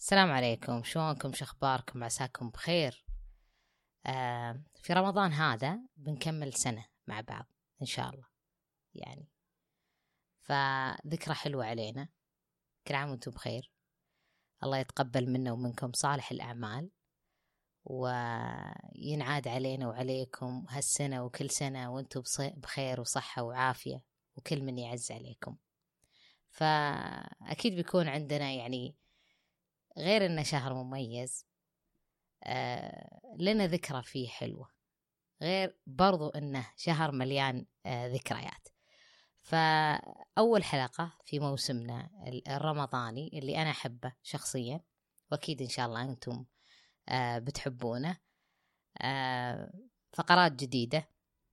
السلام عليكم، شلونكم؟ شخباركم؟ عساكم بخير. في رمضان هذا بنكمل سنة مع بعض إن شاء الله، يعني فذكرى حلوة علينا. كل عام وانتم بخير، الله يتقبل منا ومنكم صالح الأعمال، وينعاد علينا وعليكم هالسنة وكل سنة وانتم بخير وصحة وعافية، وكل من يعز عليكم. فأكيد بيكون عندنا يعني غير إنه شهر مميز، لنا ذكرى فيه حلوة، غير برضو إنه شهر مليان ذكريات. فأول حلقة في موسمنا الرمضاني اللي أنا أحبه شخصيا، وأكيد إن شاء الله أنتم بتحبونه. فقرات جديدة،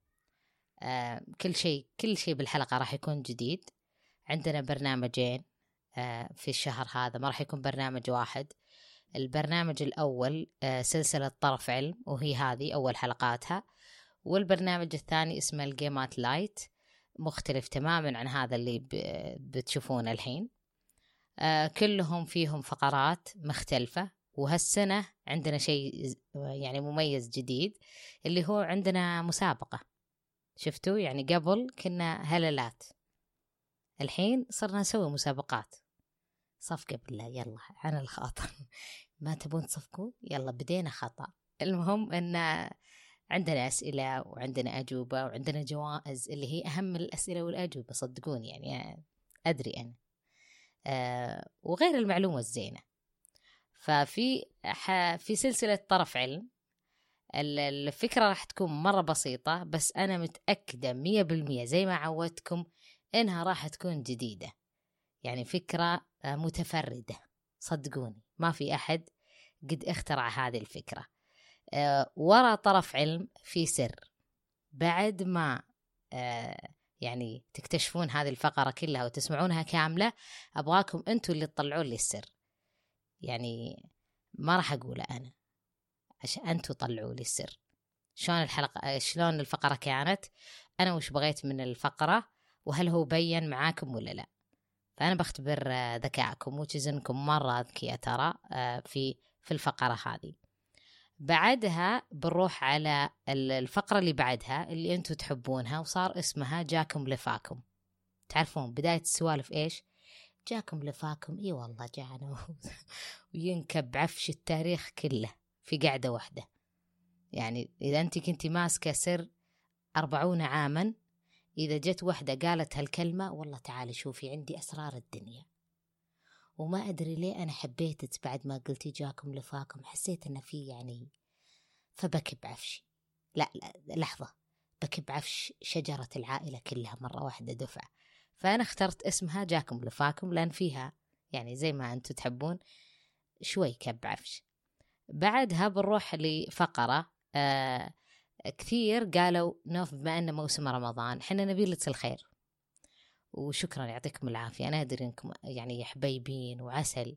كل شيء بالحلقة راح يكون جديد. عندنا برنامجين في الشهر هذا، ما راح يكون برنامج واحد. البرنامج الأول سلسلة طرف علم، وهي هذه أول حلقاتها. والبرنامج الثاني اسمه الجيمات لايت، مختلف تماما عن هذا اللي بتشوفونه الحين. كلهم فيهم فقرات مختلفة. وهالسنة عندنا شيء يعني مميز جديد، اللي هو عندنا مسابقة. شفتوا؟ يعني قبل كنا هلالات، الحين صرنا نسوي مسابقات. صفقة بالله، يلا عن الخاطر ما تبون تصفقون؟ يلا بدينا خطأ. المهم أن عندنا أسئلة وعندنا أجوبة وعندنا جوائز، اللي هي أهم من الأسئلة والأجوبة، صدقوني يعني أدري أنا. وغير المعلومة الزينة. في سلسلة طرف علم، الفكرة راح تكون مرة بسيطة، بس أنا متأكدة 100% زي ما عودتكم إنها راح تكون جديدة، يعني فكرة متفردة. صدقوني ما في أحد قد اخترع هذه الفكرة. ورا طرف علم في سر. بعد ما يعني تكتشفون هذه الفقرة كلها وتسمعونها كاملة، أبغاكم أنتوا اللي تطلعون لي السر. يعني ما راح أقوله أنا، عشان أنتوا طلعوا لي السر. شلون الفقرة كانت، أنا وش بغيت من الفقرة، وهل هو بين معاكم ولا لا. فأنا بختبر ذكائكم، وتزنكم مرة أذكياء ترى في الفقرة هذه. بعدها بنروح على الفقرة اللي بعدها اللي أنتوا تحبونها، وصار اسمها جاكم لفاكم. تعرفون بداية السوالف إيش؟ جاكم لفاكم، إي والله جانا وينكب عفش التاريخ كله في قعدة واحدة. يعني إذا أنت كنتي ماسكة سر 40 عاما، إذا جت واحدة قالت هالكلمة، والله تعالي شوفي عندي أسرار الدنيا، وما أدري ليه أنا حبيتك بعد ما قلتي جاكم لفاكم، حسيت إنه في يعني، فبكب عفشي. لا لحظة، بكب عفش شجرة العائلة كلها مرة واحدة دفعة. فأنا اخترت اسمها جاكم لفاكم، لأن فيها يعني زي ما أنتم تحبون شوي كب عفش. بعدها بنروح لفقرة كثير قالوا نوف، بما أن موسم رمضان حنا نبي لك الخير، وشكرا يعطيكم العافية، أنا أدري أنكم يعني حبيبين وعسل،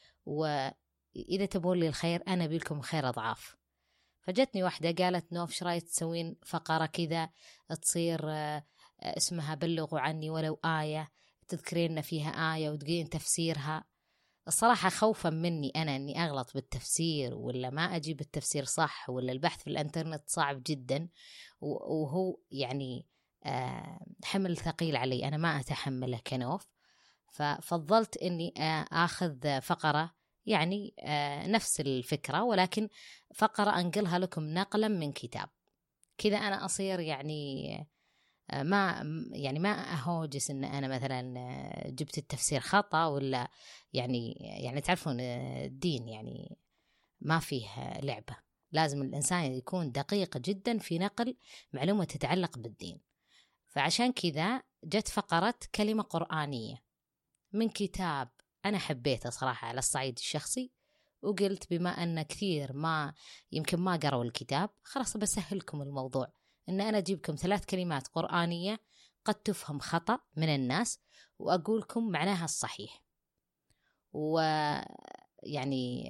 وإذا تبون لي الخير أنا أبي لكم خير أضعاف. فجتني واحدة قالت نوف شرايت تسوين فقرة كذا تصير اسمها بلغوا عني ولو آية، تذكرين فيها آية وتقولين تفسيرها. الصراحة خوفا مني أنا أني أغلط بالتفسير، ولا ما أجيب التفسير صح، ولا البحث في الانترنت صعب جدا، وهو يعني حمل ثقيل علي، أنا ما أتحمله كنوف. ففضلت أني أخذ فقرة يعني نفس الفكرة، ولكن فقرة أنقلها لكم نقلا من كتاب كذا. أنا أصير يعني ما أهوجس إن أنا مثلا جبت التفسير خطأ، ولا يعني تعرفون الدين يعني ما فيه لعبة، لازم الإنسان يكون دقيق جدا في نقل معلومة تتعلق بالدين. فعشان كذا جت فقرة كلمة قرآنية من كتاب أنا حبيته صراحة على الصعيد الشخصي، وقلت بما أن كثير يمكن ما قرأوا الكتاب، خلاص بسهلكم الموضوع، أن أنا أجيبكم 3 كلمات قرآنية قد تفهم خطأ من الناس، وأقولكم معناها الصحيح. ويعني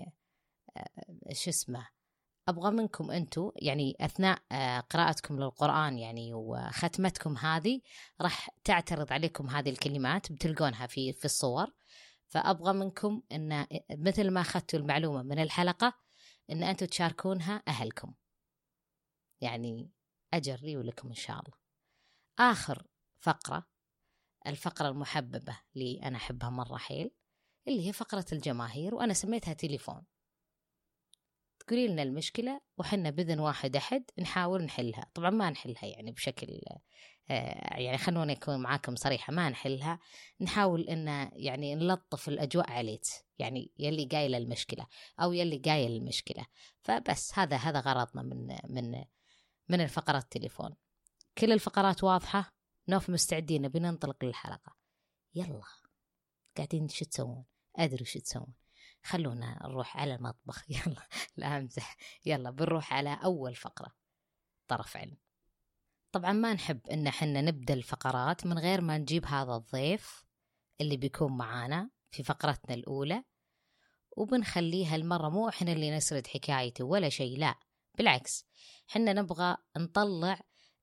أبغى منكم أنتوا يعني أثناء قراءتكم للقرآن يعني وختمتكم هذه، راح تعترض عليكم هذه الكلمات، بتلقونها في الصور. فأبغى منكم أن مثل ما أخذتوا المعلومة من الحلقة أن أنتوا تشاركونها أهلكم، يعني أجر لي ولكم إن شاء الله. آخر فقرة، الفقرة المحببة لي، أنا أحبها مرة حيل، اللي هي فقرة الجماهير، وأنا سميتها تليفون. تقولي لنا المشكلة وحنا بإذن واحد أحد نحاول نحلها. طبعا ما نحلها يعني بشكل يعني خلونا نكون معاكم صريحة، ما نحلها، نحاول إن يعني نلطف الأجواء عليك، يعني يلي قايل المشكلة أو يلي قايل المشكلة. فبس هذا غرضنا من الفقرات التليفون. كل الفقرات واضحة؟ نوف مستعدين نبي ننطلق للحلقة. يلا قاعدين شو تسوون؟ أدري شو تسوون، خلونا نروح على المطبخ. يلا لا أمزح، يلا بنروح على أول فقرة، طرف علم. طبعا ما نحب إن حنا نبدأ الفقرات من غير ما نجيب هذا الضيف اللي بيكون معانا في فقرتنا الأولى، وبنخليها المرة مو إحنا اللي نسرد حكايته ولا شيء، لا بالعكس، حنا نبغى نطلع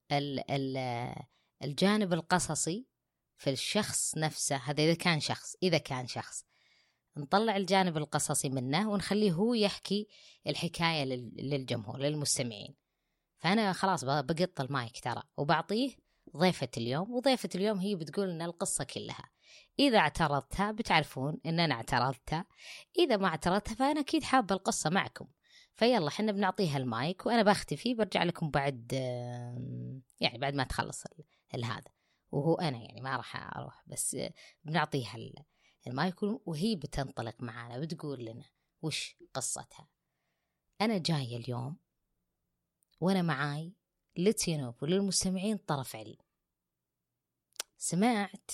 الجانب القصصي في الشخص نفسه. هذا إذا كان شخص نطلع الجانب القصصي منه ونخليه هو يحكي الحكاية للجمهور للمستمعين. فأنا خلاص بقط المايك ترى وبعطيه ضيفة اليوم، وضيفة اليوم هي بتقول لنا القصة كلها. إذا اعترضتها بتعرفون إن أنا اعترضتها، إذا ما اعترضتها فأنا أكيد حابة القصة معكم. فيلا حنا بنعطيها المايك، وأنا بختفي برجع لكم بعد يعني بعد ما تخلص هذا، وهو أنا يعني ما راح أروح، بس بنعطيها المايك وهي بتنطلق معنا بتقول لنا وش قصتها. أنا جاية اليوم وأنا معاي لتينوف وللمستمعين طرف علم. سمعت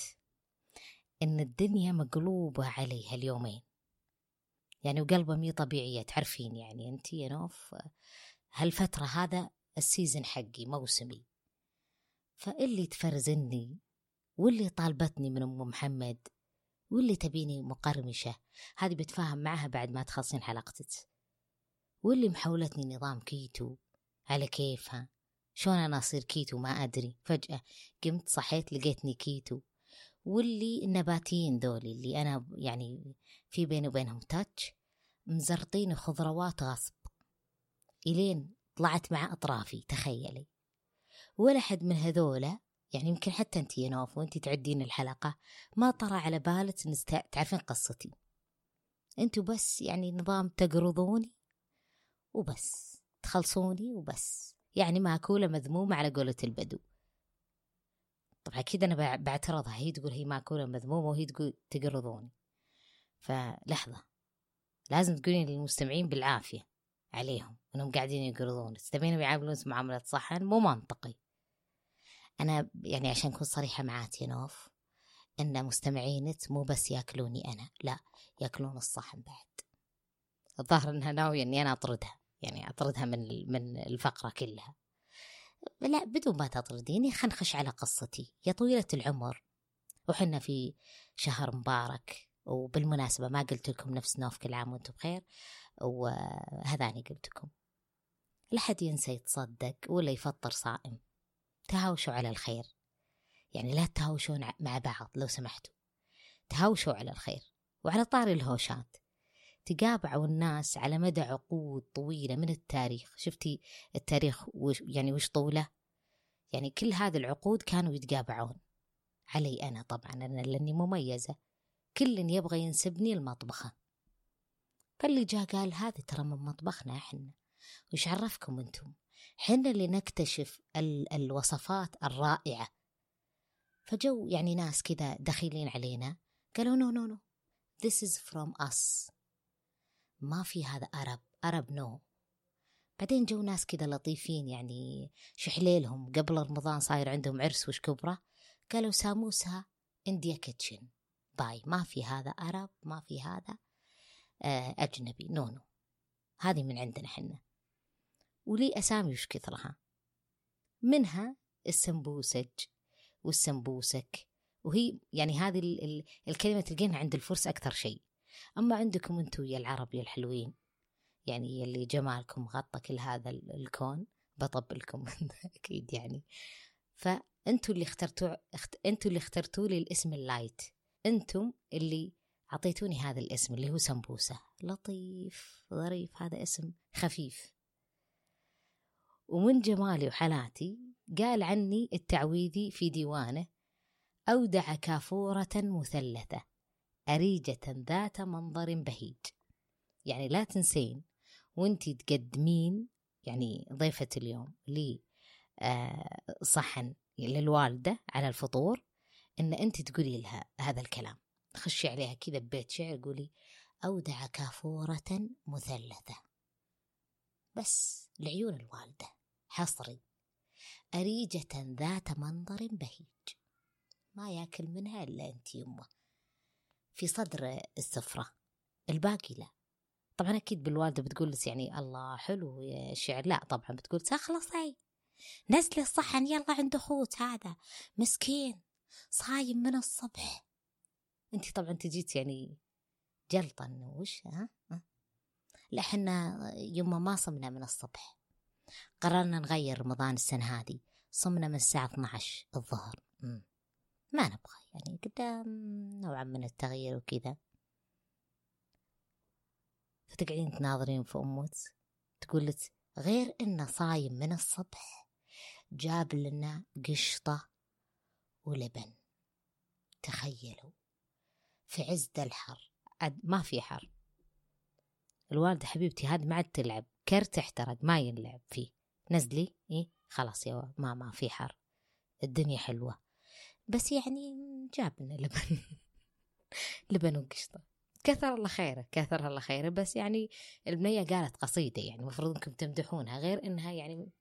إن الدنيا مقلوبة عليها اليومين، يعني وقلبة مي طبيعية. تعرفين يعني أنت يا نوف هالفترة هذا السيزن حقي موسمي، فاللي تفرزني واللي طالبتني من أم محمد واللي تبيني مقرمشة هذه بتفاهم معها بعد ما تخلصين حلقتك، واللي محولتني نظام كيتو على كيفها. شلون أنا أصير كيتو ما أدري، فجأة قمت صحيت لقيتني كيتو. واللي النباتيين ذولي اللي أنا يعني في بيني وبينهم تاتش، مزرطين خضروات غصب إلين طلعت مع أطرافي. تخيلي، ولا حد من هذولا يعني يمكن حتى أنتي يا نوف وأنتي تعدين الحلقة ما طرى على بالك تعرفين قصتي. أنتوا بس يعني نظام تقرضوني وبس، تخلصوني وبس، يعني ماكولة مذمومة على قولة البدو. طبعا أكيد أنا بعترضها، هي تقول هي ماكولة مذمومة وهي تقول تقرضوني. فلحظة، لازم تقولين للمستمعين بالعافية عليهم أنهم قاعدين يقرضون، تبين يعاملون معاملة صحن مو منطقي. أنا يعني عشان أكون صريحة معاك يا نوف، إن مستمعينك مو بس يأكلوني أنا، لا يأكلون الصحن بعد. الظاهر أنها ناوية أني أنا أطردها، يعني أطردها من الفقرة كلها. لا بدون ما تطرديني، خنخش على قصتي يا طويلة العمر. وحنا في شهر مبارك، وبالمناسبة ما قلت لكم نفس نوف كل عام وانتم بخير، وهذاني قلت لكم لا حد ينسى يتصدق ولا يفطر صائم. تهاوشوا على الخير، يعني لا تهاوشون مع بعض لو سمحتوا، تهاوشوا على الخير. وعلى طاري الهوشات، تقابعوا الناس على مدى عقود طويلة من التاريخ. شفتي التاريخ يعني وش طوله؟ يعني كل هذه العقود كانوا يتقابعون علي أنا. طبعا أنا لأني مميزة، كل يبغى ينسبني المطبخة. فاللي جاء قال هذه ترى من مطبخنا إحنا، وش عرفكم أنتم؟ حنا اللي نكتشف الوصفات الرائعة. فجو يعني ناس كذا دخيلين علينا قالوا no this is from us، ما في هذا Arab no. بعدين جو ناس كذا لطيفين يعني شحليلهم قبل رمضان صاير عندهم عرس وش كبرة، قالوا ساموسها إنديا كيتشن باي، ما في هذا Arab، ما في هذا أجنبي نو هذه من عندنا حنا. ولي أسامي وش كثرها، منها السمبوسج والسمبوسك، وهي يعني هذه الكلمة تلقينها عند الفرس أكثر شيء. أما عندكم أنتوا يا العرب يا الحلوين، يعني اللي جمالكم غطى كل هذا الكون، بطبلكم أكيد يعني. فأنتوا اللي اخترتوا لي الاسم اللايت، أنتم اللي عطيتوني هذا الاسم اللي هو سمبوسة، لطيف ظريف، هذا اسم خفيف. ومن جمالي وحالاتي قال عني التعويذي في ديوانه: أودع كافورة مثلثة أريجة ذات منظر بهيج. يعني لا تنسين وانتي تقدمين يعني ضيفة اليوم لي صحن للوالدة على الفطور، إن أنت تقولي لها هذا الكلام، خشي عليها كذا ببيت شعر، قولي: أودع كافورة مثلثة، بس لعيون الوالدة حصري، أريجة ذات منظر بهيج، ما ياكل منها إلا أنت يمه، في صدر السفرة، الباقي لا. طبعا أكيد بالوالدة بتقول لك يعني الله حلو يا شعر، لا طبعا بتقول خلصي نزلي الصحن يلا عند أخوت هذا مسكين صايم من الصبح. انت طبعا تجيت يعني جلطا وش لا احنا يوم ما صمنا من الصبح، قررنا نغير رمضان السنة هذه، صمنا من الساعة 12 الظهر، ما نبغى يعني قدام نوعا من التغيير وكذا. فتقعدين تناظرين في أمك تقول لك غير إنه صايم من الصبح جاب لنا قشطة ولبن. تخيلوا في عز الحر، ما في حر، الوالدة حبيبتي هاد ما عاد تلعب كرت احترق ما ينلعب فيه، نزلي خلاص يا ما في حر، الدنيا حلوة، بس يعني جابنا لبن لبن وقشطة، كثر الله خيره كثر الله خيره. بس يعني البنية قالت قصيدة، يعني المفروض انكم تمدحونها، غير انها يعني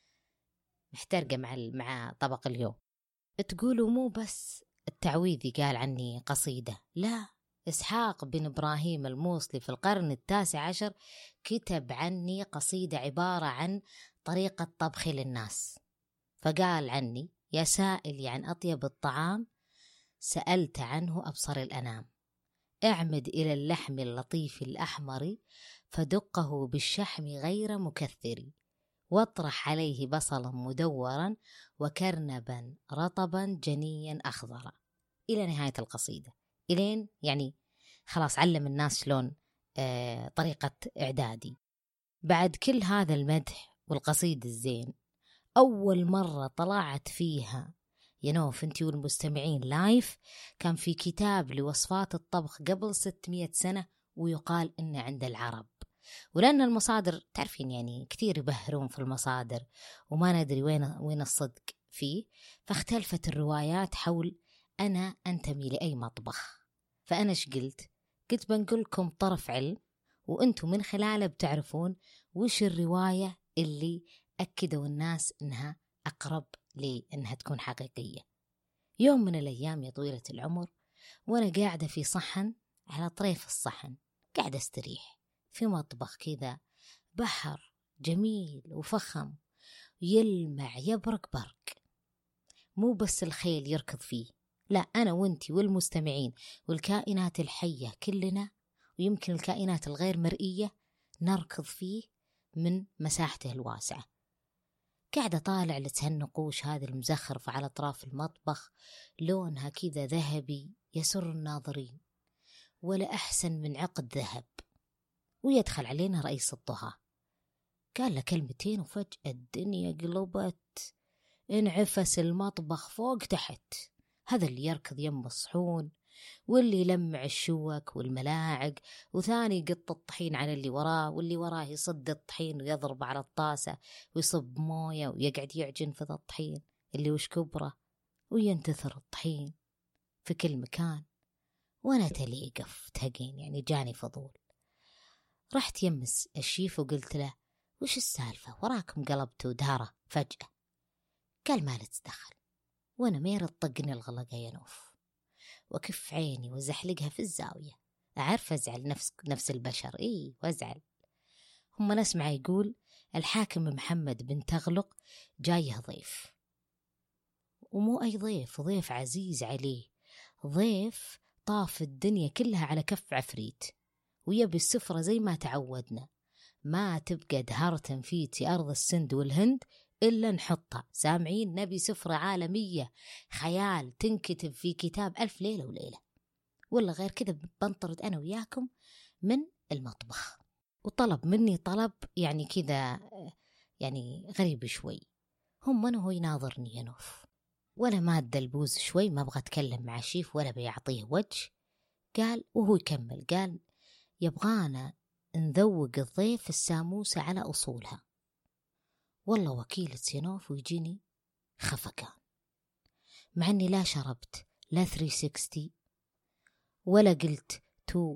محترقة مع طبق اليوم. تقولوا مو بس التعويذي قال عني قصيدة، لا، إسحاق بن إبراهيم الموصلي في القرن 19 كتب عني قصيدة عبارة عن طريقة طبخي للناس، فقال عني: يا سائلي عن أطيب الطعام سألت عنه أبصر الأنام، اعمد إلى اللحم اللطيف الأحمر فدقه بالشحم غير مكثر، واطرح عليه بصلا مدورا وكرنبا رطبا جنيا أخضر، إلى نهاية القصيدة، إلين يعني خلاص علم الناس شلون طريقة إعدادي. بعد كل هذا المدح والقصيدة الزين، أول مرة طلعت فيها يا نوف انتي والمستمعين لايف كان في كتاب لوصفات الطبخ قبل 600 سنة، ويقال إنه عند العرب، ولأن المصادر تعرفين يعني كثير يبهرون في المصادر وما ندري وين الصدق فيه، فاختلفت الروايات حول أنا أنتمي لأي مطبخ. فأنا إيش قلت بنقول لكم طرف علم، وأنتم من خلاله بتعرفون وش الرواية اللي أكدوا الناس إنها أقرب لي إنها تكون حقيقية. يوم من الأيام يا طويلة العمر، وأنا قاعدة في صحن على طريف الصحن، قاعدة استريح في مطبخ كذا بحر جميل وفخم يلمع يبرق برق، مو بس الخيل يركض فيه، لا أنا وانتي والمستمعين والكائنات الحية كلنا، ويمكن الكائنات الغير مرئية نركض فيه من مساحته الواسعة. قاعدة طالع لتهالنقوش هذه المزخرفة على أطراف المطبخ، لونها كذا ذهبي يسر الناظرين، ولا أحسن من عقد ذهب. ويدخل علينا رئيس الطهاة، قال له كلمتين وفجأة الدنيا قلبت، انعفس المطبخ فوق تحت، هذا اللي يركض يم الصحون، واللي يلمع الشوك والملاعق، وثاني يقط الطحين على اللي وراه، واللي وراه يصد الطحين ويضرب على الطاسة ويصب موية ويقعد يعجن في الطحين اللي وش كبره، وينتثر الطحين في كل مكان. وانا تليقف تهقين يعني جاني فضول، رحت يمس الشيف وقلت له وش السالفة وراكم قلبتوا دهرة فجأة؟ قال ما تدخل، وانا مير طقني الغلقة يا نوف، وكف عيني وزحلقها في الزاوية، أعرف أزعل نفس البشر، وأزعل. هم نسمع يقول الحاكم محمد بن تغلق جايه ضيف، ومو أي ضيف، ضيف عزيز عليه، ضيف طاف الدنيا كلها على كف عفريت، ويبي السفرة زي ما تعودنا، ما تبقى دهرة فيتي أرض السند والهند إلا نحطها، سامعين؟ نبي سفرة عالمية خيال تنكتب في كتاب 1000 ليلة وليلة. ولا غير كذا بنطرد أنا وياكم من المطبخ. وطلب مني طلب يعني كذا يعني غريب شوي. من هو يناظرني يا نوف، ولا مادة البوز شوي، ما أبغى أتكلم مع شيف ولا بيعطيه وجه. قال وهو يكمل، قال يبغانا نذوق الضيف الساموسة على أصولها. والله وكيلة سينوف ويجيني خفقان، مع أني لا شربت لا 360 ولا قلت تو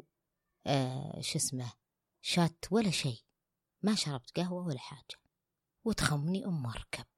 شات ولا شيء، ما شربت قهوة ولا حاجة. وتخمني مركب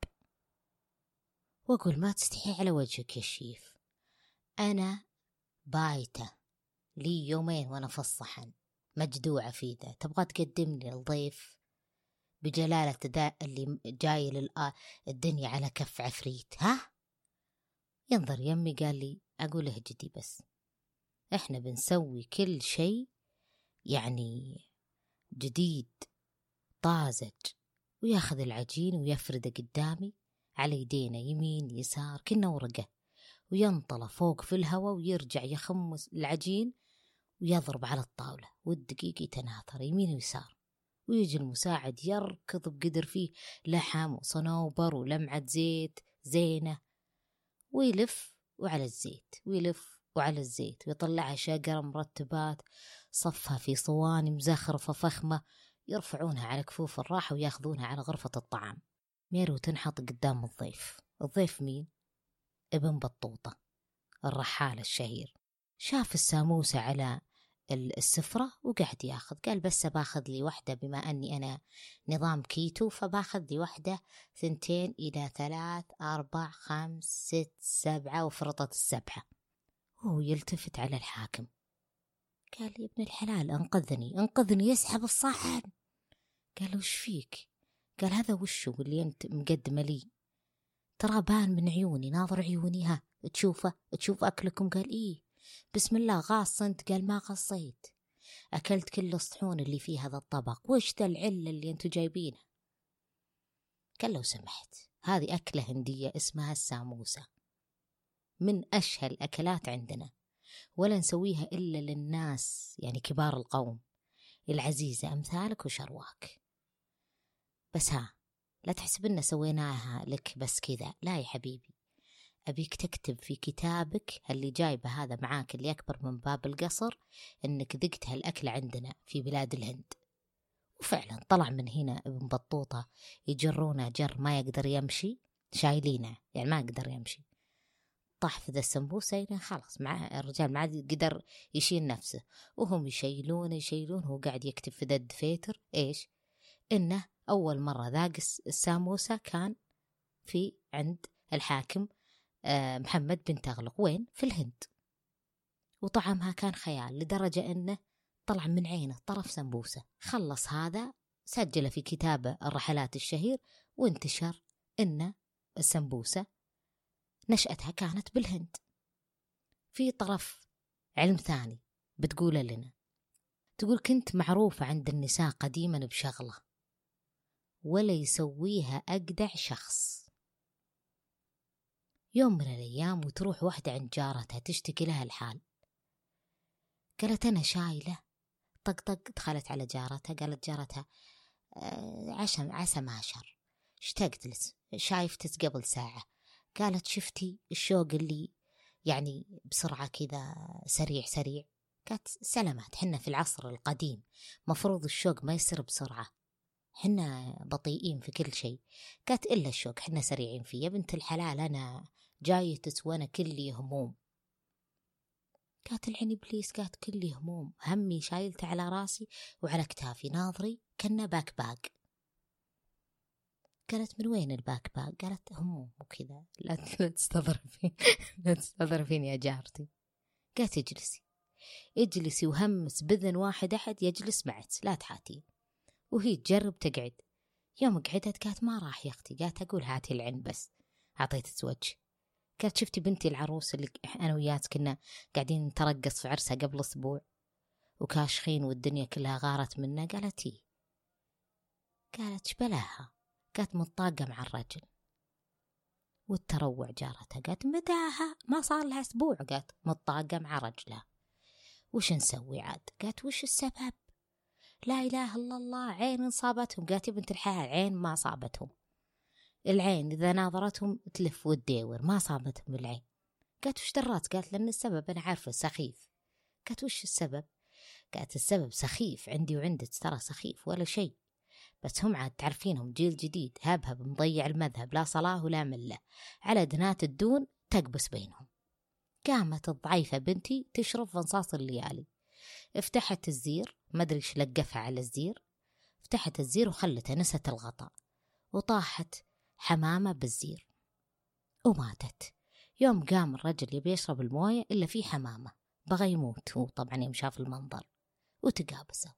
وأقول ما تستحي على وجهك يا شيف، أنا بايته لي يومين وأنا في الصحن مجدوعة في ذا، تبغى تقدمني الضيف بجلالة ذا اللي جاي الدنيا على كف عفريت؟ ها؟ ينظر يمي قال لي أقول اهجدي بس، احنا بنسوي كل شيء يعني جديد طازج. وياخذ العجين ويفرده قدامي على يدينا يمين يسار كنا ورقة، وينطله فوق في الهواء ويرجع يخمس العجين ويضرب على الطاولة، والدقيق يتناثر يمين ويسار. ويجي المساعد يركض بقدر فيه لحم وصنوبر ولمعة زيت زينة، ويلف وعلى الزيت ويلف وعلى الزيت، ويطلعها شقرة مرتبات صفها في صواني مزخرفة فخمة، يرفعونها على كفوف الراحة وياخذونها على غرفة الطعام. ميرو تنحط قدام الضيف. الضيف مين؟ ابن بطوطة الرحال الشهير. شاف الساموسة على السفرة وقعد ياخذ، قال بس باخذ لي واحدة، بما أني أنا نظام كيتو فباخذ لي واحدة 2 إلى 3 4 5 6 7 وفرطت ال7. وهو يلتفت على الحاكم قال يا ابن الحلال انقذني. يسحب الصحن. قال وش فيك؟ قال هذا وشو اللي انت مقدمه لي؟ ترى بان من عيوني، ناظر عيوني، ها تشوف أكلكم؟ قال إيه بسم الله. غاص انت؟ قال ما غصيت، أكلت كل الصحون اللي في هذا الطبق. وش ذا العلة اللي انتو جايبينها؟ قال لو سمحت هذه أكلة هندية اسمها الساموسة، من أشهى الأكلات عندنا، ولا نسويها إلا للناس يعني كبار القوم العزيزة أمثالك وشرواك. بس لا تحسب إن سويناها لك بس كذا، لا يا حبيبي، أبيك تكتب في كتابك اللي جايبه هذا معاك اللي أكبر من باب القصر إنك ذقت هالأكل عندنا في بلاد الهند. وفعلا طلع من هنا ابن بطوطة يجرونه جر ما يقدر يمشي، شايلينه يعني ما يقدر يمشي، طاح في ذا السمبوسة خلاص، مع الرجال ما عاد قدر يشيل نفسه، وهم يشيلون هو قاعد يكتب في ذا الدفيتر إيش؟ إنه أول مرة ذاق الساموسة كان في عند الحاكم محمد بن تغلق، وين؟ في الهند، وطعمها كان خيال لدرجة إنه طلع من عينه طرف سمبوسة. خلص هذا سجل في كتابه الرحلات الشهير وانتشر إن السمبوسة نشأتها كانت بالهند. في طرف علم ثاني بتقول لنا، تقول كنت معروفة عند النساء قديما بشغلة ولا يسويها أجدع شخص. يوم من الأيام وتروح واحدة عند جارتها تشتكي لها الحال، قالت أنا شايلة طق دخلت على جارتها، قالت جارتها عسى ما شر، اشتقت لك، شايفتك قبل ساعة. قالت شفتي الشوق اللي يعني بسرعة كذا سريع. قالت سلامات، حنا في العصر القديم مفروض الشوق ما يصير بسرعة، حنا بطيئين في كل شيء. قالت إلا الشوق حنا سريعين فيه. يا بنت الحلال أنا جايتك وأنا كلي هموم. قالت العين إبليس، قالت كلي هموم، همي شايلته على راسي وعلى كتافي، ناظري كنا باك. قالت من وين الباك؟ قالت هموم وكذا. لا تستظرفين يا جارتي. قالت اجلسي وهمس بذن واحد أحد يجلس معك، لا تحاتين. وهي تجرب تقعد. يوم قعدت قالت ما راح يا أختي، قالت أقول هاتي العين بس، أعطيت وجه. قالت شفتي بنتي العروس اللي أنا وياك كنا قاعدين نترقص في عرسها قبل أسبوع وكاشخين والدنيا كلها غارت منا؟ قالت إيه. قالت شبلاها؟ قالت متطاقة مع الرجل. والتروع جارتها قالت مداها ما صار لها أسبوع، قالت متطاقة مع رجلها. وش نسوي عاد؟ قالت وش السبب؟ لا إله إلا الله، عين صابتهم. قالت يا بنت الحلال عين ما صابتهم، العين إذا ناظرتهم تلف وتداور، ما صابتهم العين. قالت وش درات؟ قالت لأن السبب أنا عارفة سخيف. قالت وش السبب؟ قالت السبب سخيف عندي وعندك، ترى سخيف ولا شيء، بس هم عاد تعرفينهم جيل جديد هبهب مضيع المذهب، لا صلاة ولا ملة، على دنات الدون تقبس بينهم. قامت الضعيفة بنتي تشرب فنصاص الليالي، افتحت الزير، ما أدري إيش لقفها على الزير، فتحت الزير وخلتها نست الغطاء، وطاحت حمامة بالزير وماتت. يوم قام الرجل يبي يشرب الموية إلا في حمامة، بغى يموت هو طبعا يوم شاف المنظر، وتقابسوا.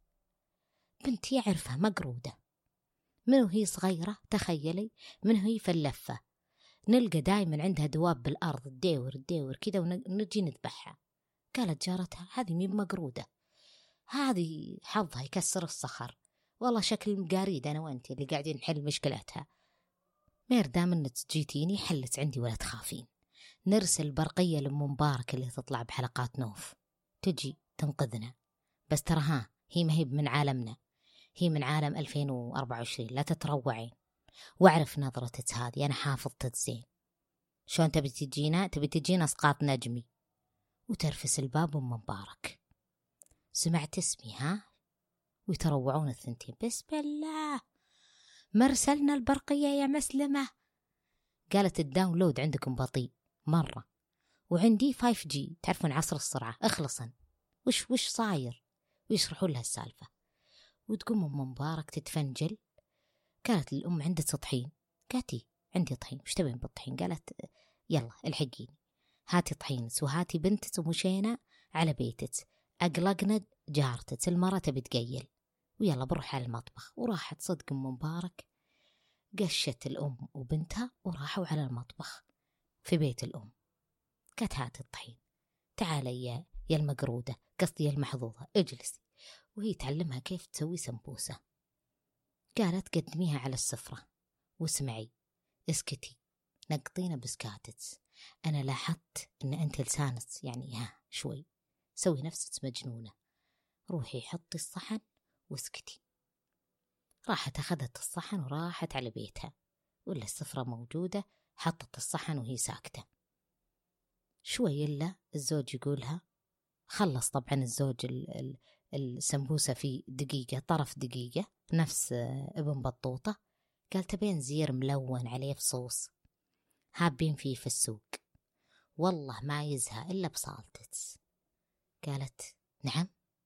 بنتي يعرفها مقرودة من وهي صغيرة، تخيلي، من وهي في اللفة نلقى دايما عندها دواب بالأرض تداور كذا ونجي نذبحها. قالت جارتها هذه مين مقرودة، هذه حظها يكسر الصخر، والله شكل مقاريد أنا وأنت اللي قاعدين نحل مشكلتها. مير دام انك جيتيني حلت عندي ولا تخافين، نرسل برقية لأم مبارك اللي تطلع بحلقات نوف تجي تنقذنا، بس ترى هي ما هي من عالمنا، هي من عالم 2024، لا تتروعين. واعرف نظرتك هذه أنا حافظتك زين، شلون تبي تجينا اسقاط نجمي. وترفس الباب أم مبارك، سمعت اسمي ويتروعون الثنتين، بسم الله مرسلنا البرقية يا مسلمة. قالت الداونلود عندكم بطيء مرة، وعندي 5G، تعرفون عصر السرعة، اخلصن وش صاير، ويشرحوا لها السالفة. وتقوم أم مبارك تتفنجل. قالت للأم عندك طحين؟ قالت عندي طحين، وش تبين بالطحين؟ قالت يلا الحقيني، هاتي طحين وهاتي بنتك ومشينا على بيتك، أقلقنا جارتك المرة تبي تقيل، ويلا بروح على المطبخ. وراحت صدق أم مبارك، قشت الأم وبنتها وراحوا على المطبخ في بيت الأم. قالت هات الطحين، تعالي يا المقرودة، قصدي يا المحظوظة، اجلسي. وهي تعلمها كيف تسوي سمبوسة. قالت قدميها على السفرة واسمعي، اسكتي، نقطينا بسكاتك، أنا لاحظت أن أنت لسانك يعني شوي، سوي نفسك مجنونة، روحي حطي الصحن واسكتي. راحت أخذت الصحن وراحت على بيتها، ولا السفرة موجودة، حطت الصحن وهي ساكتة. شوي إلا الزوج يقولها، خلص طبعا الزوج السمبوسة في دقيقة، طرف دقيقة، نفس ابن بطوطة. قال تبين زير ملون عليه فصوص، هابين فيه في السوق، والله ما يزهى إلا بصالتك. قالت نعم،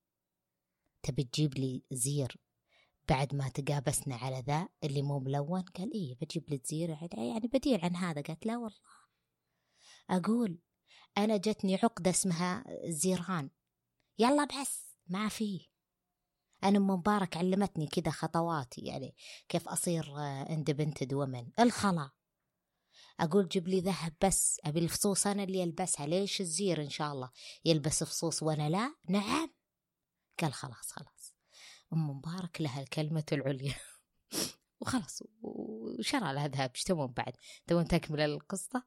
تبي تجيب لي زير بعد ما تقابسنا على ذا اللي مو ملون؟ قال إيه بجيب لي زير يعني بديل عن هذا. قالت لا والله، أقول أنا جتني عقدة اسمها زيران، يلا بس ما فيه، أنا أم مبارك علمتني كده خطواتي يعني كيف أصير اندبنتد ومن الخلا. أقول جيب لي ذهب بس، أبي الفصوص أنا اللي ألبسها، ليش الزير إن شاء الله يلبس فصوص وأنا لا؟ نعم. قال خلاص أم مبارك لها الكلمة العليا وخلاص وشرى لها ذهب. ايش تبون بعد؟ تبون تكمل القصة؟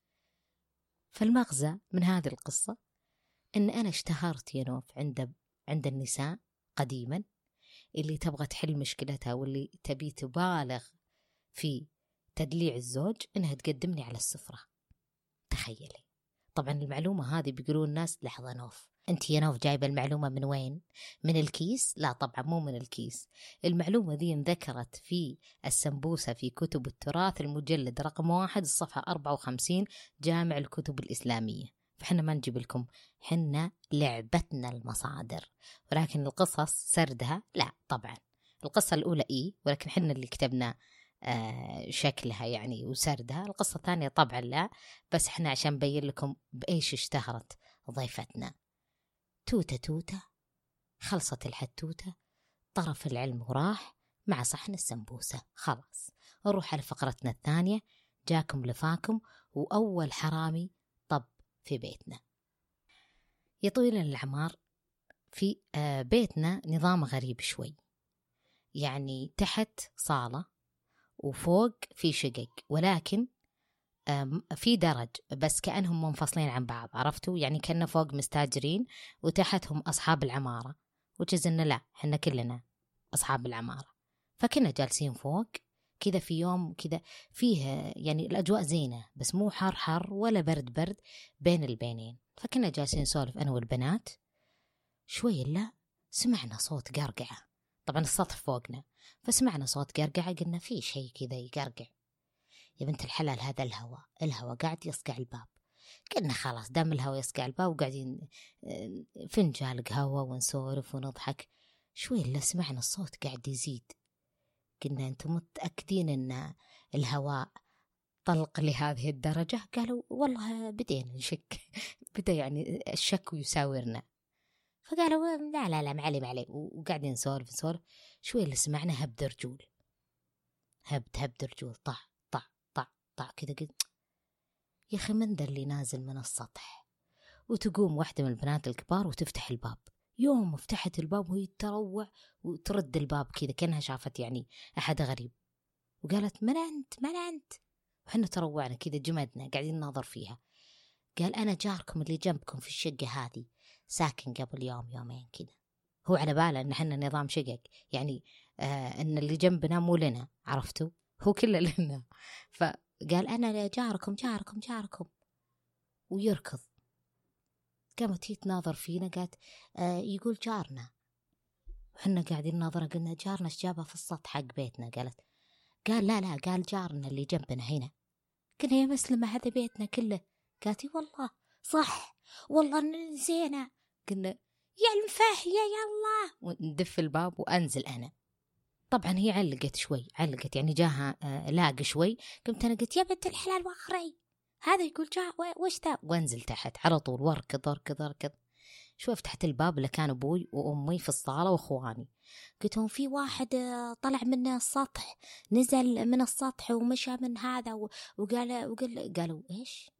فالمغزى من هذه القصة إن أنا اشتهرت يا نوف عند النساء قديما اللي تبغى تحل مشكلتها واللي تبي تبالغ في تدليع الزوج، إنها تقدمني على السفرة. تخيلي. طبعا المعلومة هذه بيقولون الناس لحظة نوف، أنت يا نوف جايبة المعلومة من وين؟ من الكيس؟ لا طبعا مو من الكيس، المعلومة ذي انذكرت في السمبوسة في كتب التراث المجلد رقم 1 الصفحة 54 جامع الكتب الإسلامية. فحنا ما نجيب لكم، حنا لعبتنا المصادر، ولكن القصص سردها لا طبعا القصة الأولى ولكن حنا اللي كتبنا شكلها يعني وسردها. القصة الثانية طبعا لا، بس احنا عشان نبين لكم بإيش اشتهرت ضيفتنا. توتة خلصت الحتوتة، طرف العلم وراح مع صحن السمبوسة. خلاص نروح على فقرتنا الثانية، جاكم لفاكم، وأول حرامي طب في بيتنا. يا طويل الأعمار، في بيتنا نظام غريب شوي، يعني تحت صالة وفوق في شقق، ولكن في درج بس كأنهم منفصلين عن بعض، عرفتوا؟ يعني كأنه فوق مستاجرين وتحتهم أصحاب العمارة، وجز إنه لا إحنا كلنا أصحاب العمارة. فكنا جالسين فوق كذا في يوم كذا فيه يعني الأجواء زينة بس مو حر حر ولا برد برد، بين البينين. فكنا جالسين نسولف أنا والبنات، شوي لا سمعنا صوت قرقعة. طبعا السطح فوقنا، فسمعنا صوت قرقعة، قلنا في شيء كذا يقرقع. يا بنت الحلال هذا الهواء قاعد يصقع الباب. قلنا خلاص دام الهواء يصقع الباب وقاعدين فنجان قهوة ونسولف ونضحك، شوي إلا سمعنا الصوت قاعد يزيد. قلنا أنتم متأكدين أن الهواء طلق لهذه الدرجة؟ قالوا والله بدينا نشك. بدأ يعني الشك يساورنا. فقالوا لا معلي. وقاعدين نسولف شوي اللي سمعنا هبد رجول، هبد رجول، طع كذا. قلت يا أخي من ذا اللي نازل من السطح؟ وتقوم واحدة من البنات الكبار وتفتح الباب. يوم فتحت الباب وهي تروع وترد الباب كذا كأنها شافت يعني أحد غريب، وقالت من أنت؟ وحنا تروعنا كذا، جمدنا قاعدين نناظر فيها. قال أنا جاركم اللي جنبكم في الشقة هذه، ساكن قبل يومين كذا. هو على باله أن حنا نظام شقق، يعني أن اللي جنبنا مو لنا، عرفتوا؟ هو كله لنا. فقال أنا جاركم ويركض. قامت هي تناظر فينا، قالت يقول جارنا. وحنا قاعدين نناظر، قلنا جارنا ايش جابه في السطح حق بيتنا؟ قال لا قال جارنا اللي جنبنا هنا. قلنا يا مسلمة هذا بيتنا كله. قالت والله صح، والله نسينا. قلنا يا المفاهية يلا، وندف الباب وأنزل أنا. طبعا هي علقت يعني جاها لاق شوي. قمت أنا قلت يا بنت الحلال واخري، هذا يقول جاء وش ذا؟ وانزل تحت على طول واركض. شوي فتحت الباب اللي كان أبوي وأمي في الصالة وأخواني. قلت لهم في واحد طلع من السطح، نزل من السطح ومشى من هذا قالوا إيش؟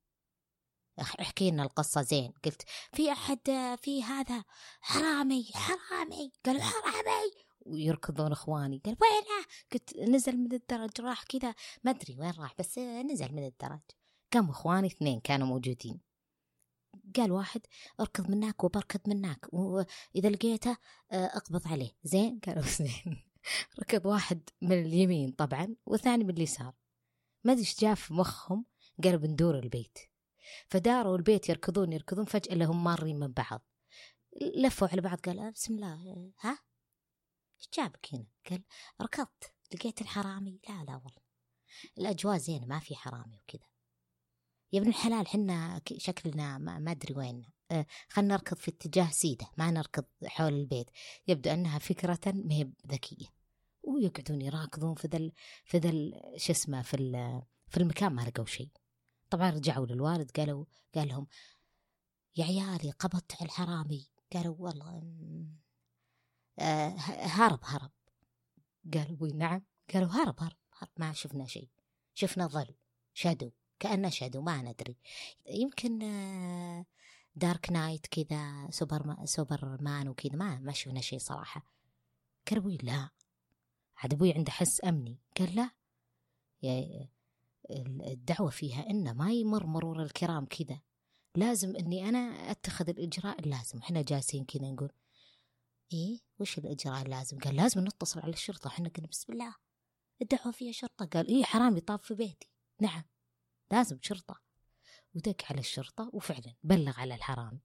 احكي لنا القصة زين. قلت في أحد في هذا حرامي. قالوا حرامي ويركضون اخواني. قال وينه؟ قلت نزل من الدرج، راح كذا ما ادري وين راح بس نزل من الدرج. كم اخواني 2 كانوا موجودين. قال واحد اركض منك وبركض منك، واذا لقيته اقبض عليه. زين قالوا زين. ركض واحد من اليمين طبعا والثاني من اليسار. ما ادري ايش جاء في مخهم، قالوا بندور البيت. فداروا البيت يركضون فجأة لهم مارين من بعض، لفوا على بعض. قال بسم الله، ها ايش جابك هنا؟ قال ركضت لقيت الحرامي. لا والله الأجواء زينة ما في حرامي وكذا. يا ابن الحلال حنا شكلنا ما أدري وين، خلنا نركض في اتجاه سيدة، ما نركض حول البيت. يبدو أنها فكرة مهب ذكية. ويقعدون يراكضون في ذل شو اسمه في المكان، ما لقوا شيء. طبعا رجعوا للوالد، قال لهم يا عيالي قبضت على الحرامي. قالوا والله هرب. قالوا أبوي نعم. قالوا هرب ما شفنا شيء، شفنا ظل شادو، كأنه شادو ما ندري، يمكن دارك نايت كذا، سوبر مان وكذا، ما شفنا شيء صراحة. قال أبوي لا، عاد أبوي عنده حس أمني. قال لا، الدعوة فيها إنه ما يمر مرور الكرام كذا، لازم إني أنا أتخذ الإجراء اللازم. إحنا جالسين كذا نقول إيه وش الإجراء اللازم؟ قال لازم نتصل على الشرطة. إحنا قلنا بسم الله الدعوة فيها شرطة؟ قال إيه حرامي طاب في بيتي. نعم لازم شرطة. ودق على الشرطة وفعلا بلغ على الحرامي.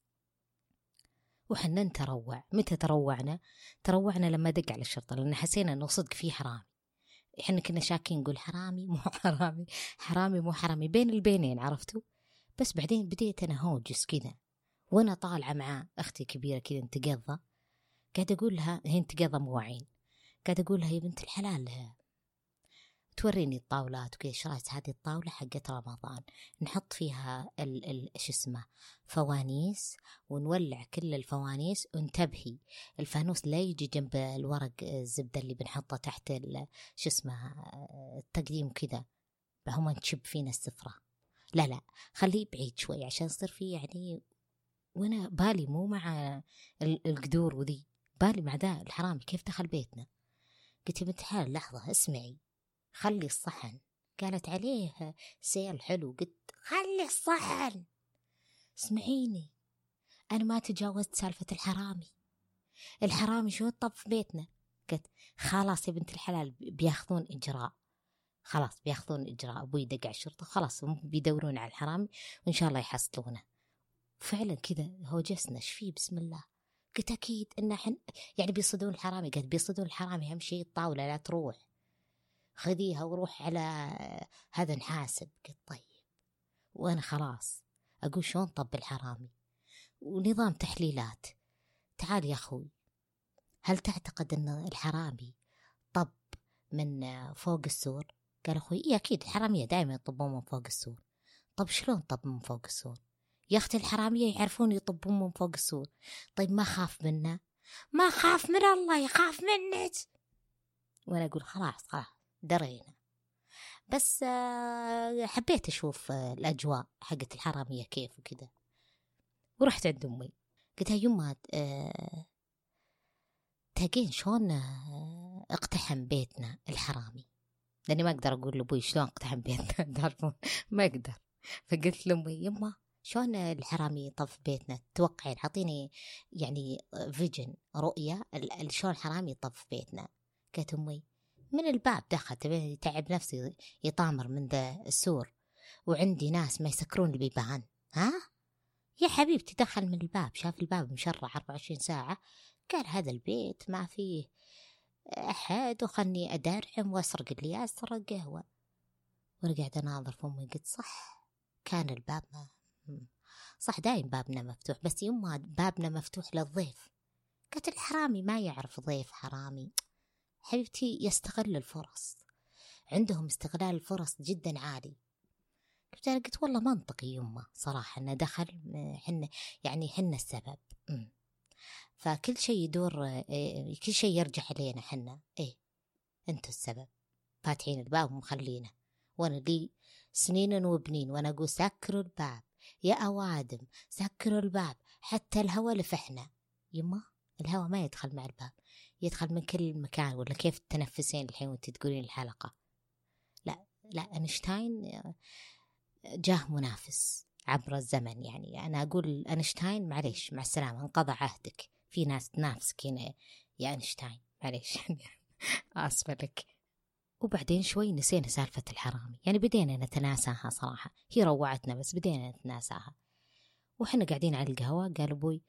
وحنا نتروع. متى تروعنا لما دق على الشرطة، لأن حسينا إنه صدق في حرامي. إحنا كنا شاكين نقول حرامي مو حرامي، حرامي مو حرامي، بين البينين، عرفتوا؟ بس بعدين بديت أنا هوجس كذا، وأنا طالعة مع أختي كبيرة كذا نتقضى. قاعد أقول لها، هي نتقضى مواعين، قاعد أقول لها يا بنت الحلال توريني الطاولات وكذا، شريت هذه الطاولة حقت رمضان نحط فيها شو اسمه فوانيس، ونولع كل الفوانيس، وانتبهي الفانوس لا يجي جنب الورق الزبدة اللي بنحطه تحت شو اسمه التقديم كذا، هم نشب فينا السفرة. لا خليه بعيد شوي عشان يصير فيه يعني. وانا بالي مو مع القدور وذي، بالي مع ذا الحرامي كيف دخل بيتنا. قلت يا بنت حال لحظة اسمعي، خلي الصحن قالت عليه سيل حلو. قلت خلي الصحن، اسمعيني أنا ما تجاوزت سالفة الحرامي شو طب في بيتنا. قلت خلاص يا بنت الحلال بياخذون إجراء، خلاص بياخذون إجراء، أبوي دق على الشرطة، خلاص بيدورون على الحرامي وإن شاء الله يحصلونه. فعلا كذا هوجسنا شفي بسم الله. قلت أكيد إن يعني بيصدون الحرامي. قلت بيصدون الحرامي أهم شيء الطاولة لا تروح، خذيها وروح على هذا نحاسب. قلت طيب، وأنا خلاص أقول شلون طب الحرامي ونظام تحليلات. تعال يا أخوي، هل تعتقد أن الحرامي طب من فوق السور؟ قال أخوي إيه أكيد الحرامية دائما يطبون من فوق السور. طب شلون طب من فوق السور؟ يا أختي الحرامية يعرفون يطبون من فوق السور. طيب ما خاف منا؟ ما خاف من الله يخاف منك. وأنا أقول خلاص درينا. بس حبيت أشوف الأجواء حقت الحرامية كيف وكذا. ورحت عند أمي قلت لها يما تلاقين شلون اقتحم بيتنا الحرامي، لأني ما أقدر أقول لأبوي شلون اقتحم بيتنا تعرفون ما أقدر. فقلت لأمي يما شلون الحرامي طف بيتنا، توقعين عطيني يعني فيجن رؤية شلون الحرامي طف بيتنا. قالت أمي من الباب دخل، تبي تعب نفسي يطامر من ذا السور وعندي ناس ما يسكرون البيبان. ها يا حبيبتي دخل من الباب، شاف الباب مشرع 24 ساعة، قال هذا البيت ما فيه أحد وخلني أدرعم وأسرق اللي أسرقه ورجعت أناظر في أمي. قلت صح، كان الباب صح دايم بابنا مفتوح، بس يما بابنا مفتوح للضيف. قلت الحرامي ما يعرف ضيف حرامي حبيبتي، يستغل الفرص، عندهم استغلال الفرص جدا عالي. قلت والله منطقي يما صراحة أنه دخل حنا السبب. فكل شيء يدور، كل شيء يرجع علينا حنا، أنتوا السبب، فاتحين الباب ومخلينه. وأنا لي سنين وبنين وأنا أقول سكروا الباب يا أوادم، سكروا الباب، حتى الهواء لفحنا. يما الهواء ما يدخل مع الباب، يدخل من كل مكان. ولا كيف تنفسين الحين وانت تقولين الحلقة؟ لا أينشتاين جاه منافس عبر الزمن. يعني أنا أقول أينشتاين معليش مع السلامة، انقضى عهدك، في ناس تنافسك هنا يا أينشتاين معليش آسفة لك. وبعدين شوي نسينا سالفة الحرامي، يعني بدينا نتناساها صراحة، هي روعتنا بس بدينا نتناساها. وحنا قاعدين على القهوة قال أبوي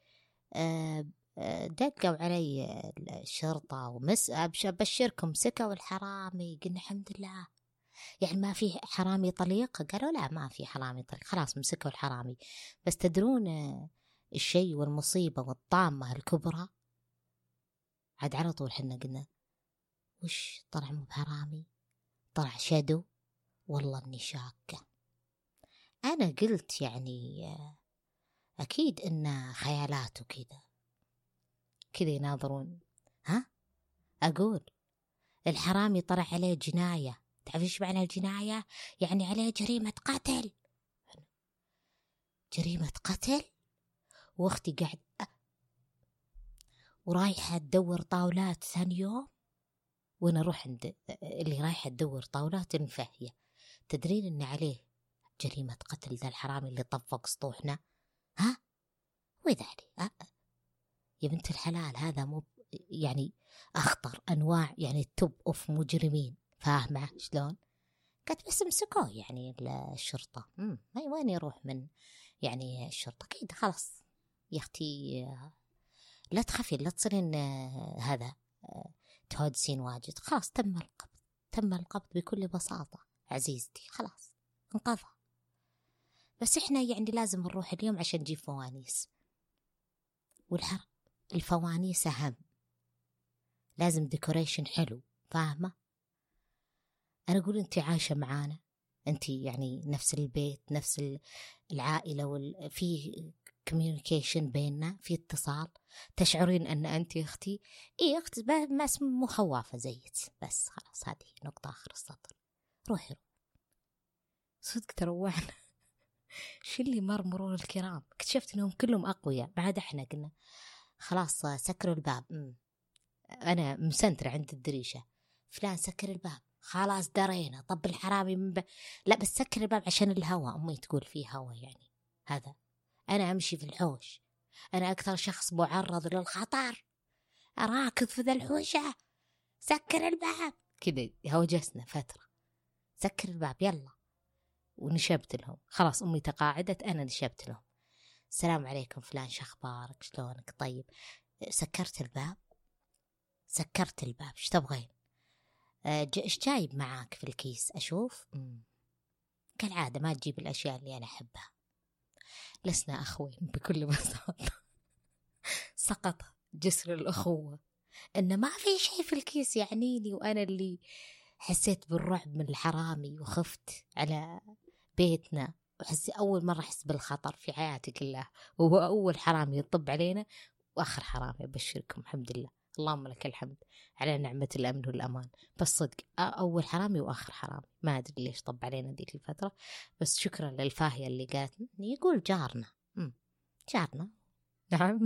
دقوا علي الشرطة أبشركم سكوا الحرامي. قلنا الحمد لله، يعني ما في حرامي طليق؟ قالوا لا ما في حرامي طليق، خلاص مسكوا الحرامي. بس تدرون الشيء والمصيبة والطامة الكبرى عاد على طول حنا قلنا وش طلع مو بحرامي، طلع شادو. والله اني شاكة. انا قلت يعني اكيد ان خيالات وكذا يناظرون. ها اقول الحرامي طلع عليه جناية. تعرف ايش معنى الجناية؟ يعني عليه جريمة قتل. جريمة قتل. واختي قاعد ورايحة تدور طاولات ثاني يوم، وانا اروح عند اللي رايحة تدور طاولات الفهية. تدرين ان عليه جريمة قتل ذا الحرامي اللي طفق سطوحنا؟ ها وإذا علي يا بنت الحلال هذا مو يعني أخطر أنواع، يعني التوب أوف مجرمين، فاهمة شلون؟ قلت بس امسكوه يعني الشرطة. وين يروح من يعني الشرطة كده خلاص يا أختي، لا تخافي لا تصيرين هذا تهودسين واجد. خلاص تم القبض بكل بساطة عزيزتي، خلاص انقضى. بس احنا يعني لازم نروح اليوم عشان نجيب فوانيس، الفوانيس أهم، لازم ديكوريشن حلو، فاهمة؟ أنا أقول أنت عايشة معانا، أنت يعني نفس البيت نفس العائلة في كوميونيكيشن بيننا، في اتصال، تشعرين أن أنت أختي. أختي ما مو خوافة زيك، بس خلاص هذه نقطة آخر السطر. روحي صدق تروحنا. شو اللي مرور الكرام، اكتشفت انهم كلهم اقوياء. بعد احنا قلنا خلاص سكروا الباب. انا مسنترة عند الدريشة، فلان سكر الباب، خلاص درينا. طب الحرامي لا بس سكر الباب عشان الهواء. أمي تقول فيه هواء يعني هذا. أنا أمشي في الحوش، أنا أكثر شخص معرض للخطر، راكض في ذا الحوشة، سكر الباب كذا. هوجسنا فترة، سكر الباب يلا. ونشبت لهم. خلاص أمي تقاعدت، أنا نشبت لهم. السلام عليكم فلان، شخبارك، شلونك؟ طيب سكرت الباب؟ سكرت الباب. ايش تبغين؟ ايش جايب معاك في الكيس؟ أشوف. كالعادة ما تجيب الأشياء اللي أنا أحبها. لسنا أخوين بكل بساطة. سقط جسر الأخوة، إن ما في شيء في الكيس يعنيني، وأنا اللي حسيت بالرعب من الحرامي وخفت على بيتنا، وحسي أول مرة أحس بالخطر في حياتي كلها، وهو أول حرامي يطب علينا وآخر حرامي. أبشركم الحمد لله، اللهم لك الحمد على نعمة الأمن والأمان. بس صدق أول حرامي وآخر حرامي. ما أدري ليش طب علينا ذيك الفترة، بس شكرا للفاهية اللي قالت يقول جارنا. جارنا نعم.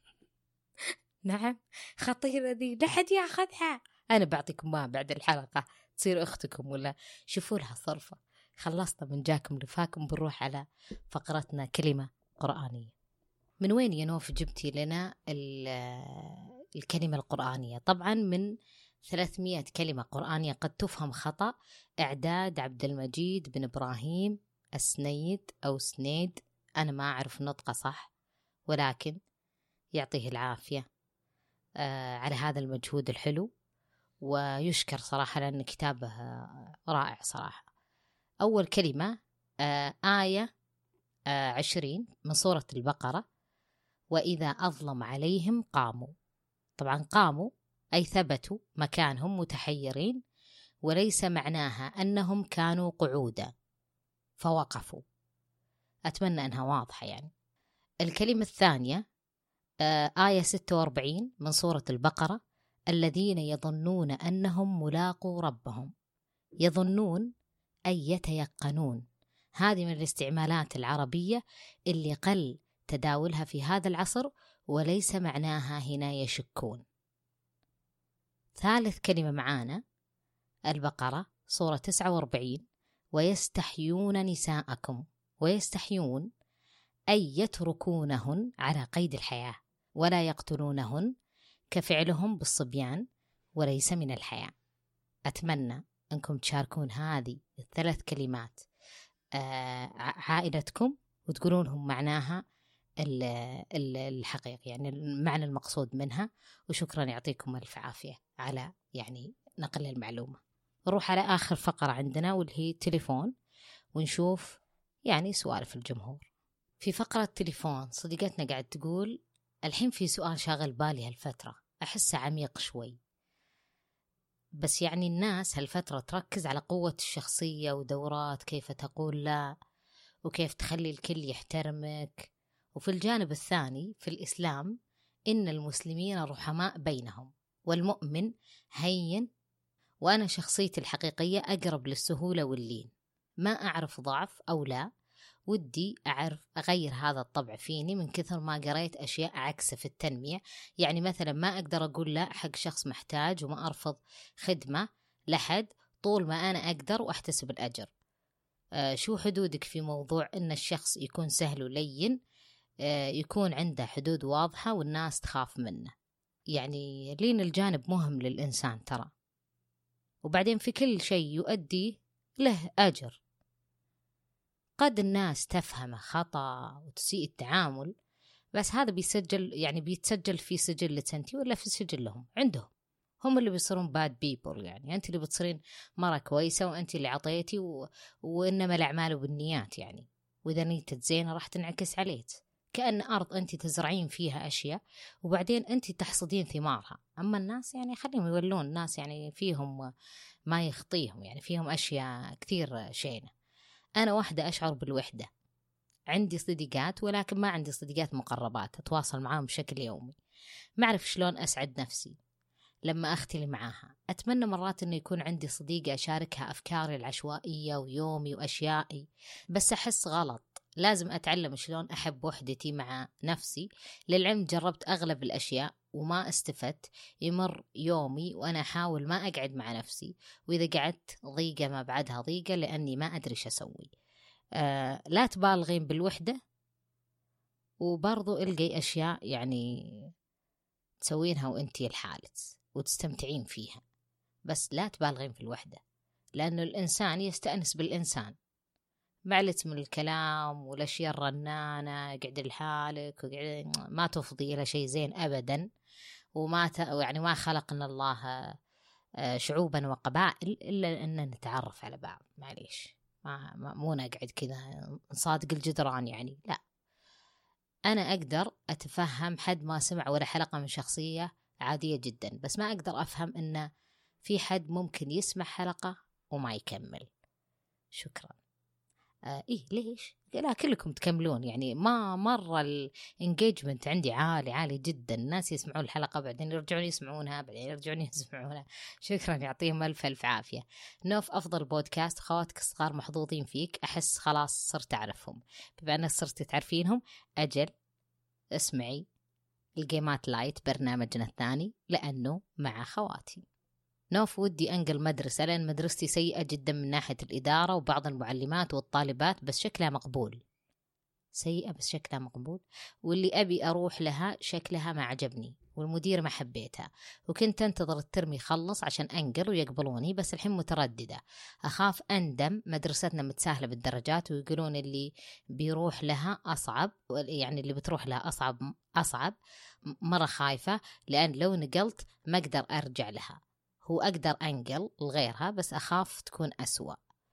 نعم خطيرة ذي، لا حد ياخذها. أنا بعطيكم ما بعد الحلقة تصير أختكم ولا شوفوا لها صرفة. خلصنا من جاكم لفاكم، بنروح على فقرتنا كلمة قرآنية. من وين يا نوف جبتي لنا الكلمة القرآنية؟ طبعا من 300 كلمة قرآنية قد تفهم خطأ. إعداد عبد المجيد بن إبراهيم السنيد أو سنيد، أنا ما أعرف نطقه صح، ولكن يعطيه العافية على هذا المجهود الحلو، ويشكر صراحة لأن كتابه رائع صراحة. أول كلمة آية 20 من سورة البقرة: وإذا أظلم عليهم قاموا. طبعا قاموا أي ثبتوا مكانهم متحيرين، وليس معناها أنهم كانوا قعودا فوقفوا. أتمنى أنها واضحة يعني. الكلمة الثانية آية 46 من سورة البقرة: الذين يظنون أنهم ملاقو ربهم. يظنون أي يتيقنون. هذه من الاستعمالات العربية اللي قل تداولها في هذا العصر، وليس معناها هنا يشكون. ثالث كلمة معانا البقرة سورة 49: ويستحيون نساءكم. ويستحيون أي يتركونهن على قيد الحياة، ولا يقتلونهن كفعلهم بالصبيان، وليس من الحياة. أتمنى أنكم تشاركون هذه الثلاث كلمات عائلتكم وتقولونهم معناها الحقيقي، يعني المعنى المقصود منها. وشكرا، يعطيكم ألف عافية على يعني نقل المعلومة. نروح على آخر فقرة عندنا واللي هي تليفون، ونشوف يعني سوالف الجمهور. في فقرة تليفون صديقتنا قاعد تقول: الحين في سؤال شاغل بالي هالفترة، أحسه عميق شوي، بس يعني الناس هالفترة تركز على قوة الشخصية ودورات كيف تقول لا، وكيف تخلي الكل يحترمك. وفي الجانب الثاني في الإسلام إن المسلمين رحماء بينهم، والمؤمن هين، وأنا شخصيتي الحقيقية أقرب للسهولة واللين. ما أعرف ضعف أو لا، ودي أعرف أغير هذا الطبع فيني من كثر ما قريت أشياء عكسه في التنمية. يعني مثلا ما أقدر أقول لا حق شخص محتاج، وما أرفض خدمة لحد طول ما أنا أقدر وأحتسب الأجر. شو حدودك في موضوع أن الشخص يكون سهل ولين، يكون عنده حدود واضحة والناس تخاف منه؟ يعني لين الجانب مهم للإنسان ترى، وبعدين في كل شيء يؤدي له أجر. قد الناس تفهم خطأ وتسيء التعامل، بس هذا بيسجل، يعني بيتسجل في سجلك أنت ولا في سجلهم عندهم. هم اللي بيصيرون bad people، يعني أنت اللي بتصيرين مرة كويسة وأنت اللي عطيتي وإنما الأعمال بالنيات يعني. وإذا نيتك زينة راح تنعكس عليك، كأن أرض أنت تزرعين فيها أشياء وبعدين أنت تحصدين ثمارها. أما الناس يعني خليهم يولون، الناس يعني فيهم ما يخطيهم، يعني فيهم أشياء كثير شينة. أنا واحدة أشعر بالوحدة، عندي صديقات ولكن ما عندي صديقات مقربات أتواصل معاهم بشكل يومي. ما أعرف شلون أسعد نفسي لما أختلي معاها. أتمنى مرات أنه يكون عندي صديقة أشاركها أفكاري العشوائية ويومي وأشيائي، بس أحس غلط. لازم أتعلم شلون أحب وحدتي مع نفسي. للعلم جربت أغلب الأشياء وما استفدت يمر يومي وأنا أحاول ما أقعد مع نفسي، وإذا قعدت ضيقة ما بعدها ضيقة لأني ما أدري شو أسوي. لا تبالغين بالوحدة، وبرضو إلقي أشياء يعني تسوينها وإنتي لحالك وتستمتعين فيها، بس لا تبالغين في الوحدة، لأنه الإنسان يستأنس بالإنسان. بعلت من الكلام والأشياء الرنانة قعد لحالك ما تفضي إلى شيء زين أبدا. وما يعني ما خلقنا الله شعوبا وقبائل إلا أن نتعرف على بعض. معليش، مو نقعد كذا نصادق الجدران يعني، لا. أنا أقدر أتفهم حد ما سمع ولا حلقة من شخصية عادية جدا، بس ما أقدر أفهم أن في حد ممكن يسمع حلقة وما يكمل. شكرا. إيه ليش؟ لا كلكم تكملون، يعني ما مرة الانجيجمنت عندي عالي جدا. الناس يسمعون الحلقة بعدين يرجعون يسمعونها بعدين يرجعون يسمعونها. شكرا، يعطيهم ألف عافية. نوف أفضل بودكاست، خواتك الصغار محظوظين فيك. أحس خلاص صرت أعرفهم، بما أنك صرت تعرفينهم. أجل اسمعي الجيمات لايت برنامجنا الثاني لأنه مع خواتي. نوف ودي أنقل مدرسة، لأن مدرستي سيئة جدا من ناحية الإدارة وبعض المعلمات والطالبات، بس شكلها مقبول. سيئة بس شكلها مقبول، واللي أبي أروح لها شكلها ما عجبني، والمدير ما حبيتها، وكنت أنتظر الترم يخلص عشان أنقل ويقبلوني، بس الحين مترددة. أخاف أندم. مدرستنا متساهلة بالدرجات، ويقولون اللي بيروح لها أصعب، يعني اللي بتروح لها أصعب. مرة خايفة، لأن لو نقلت ما أقدر أرجع لها. هو أقدر أنقل لغيرها، بس أخاف تكون أسوأ.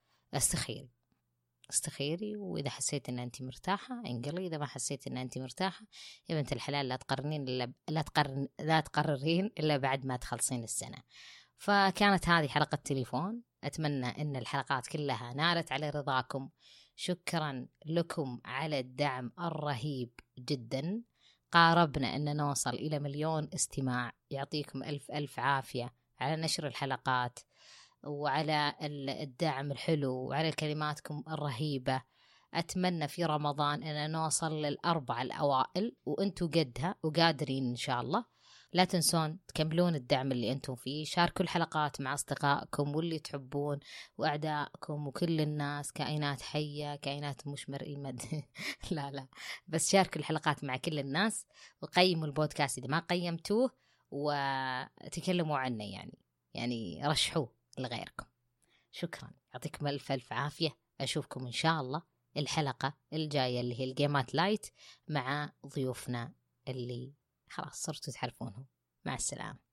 استخيري، وإذا حسيت أن أنت مرتاحة انقلي، إذا ما حسيت أن أنت مرتاحة يا بنت الحلال لا تقررين إلا بعد ما تخلصين السنة. فكانت هذه حلقة تليفون. أتمنى أن الحلقات كلها نالت على رضاكم. شكرا لكم على الدعم الرهيب جدا. قاربنا أن نوصل إلى 1,000,000 استماع. يعطيكم ألف عافية على نشر الحلقات، وعلى الدعم الحلو، وعلى كلماتكم الرهيبة. أتمنى في رمضان أن نوصل لل4 الأوائل، وأنتوا قدها وقادرين إن شاء الله. لا تنسون تكملون الدعم اللي أنتم فيه. شاركوا الحلقات مع أصدقائكم واللي تحبون وأعدائكم وكل الناس، كائنات حية، كائنات مش مرئية لا بس شاركوا الحلقات مع كل الناس، وقيموا البودكاست إذا ما قيمتوه، وتكلموا عنه يعني رشحوه لغيركم. شكرا، يعطيكم ألف عافية. أشوفكم إن شاء الله الحلقة الجاية اللي هي الجيمات لايت مع ضيوفنا اللي خلاص صرتوا تعرفونهم. مع السلامة.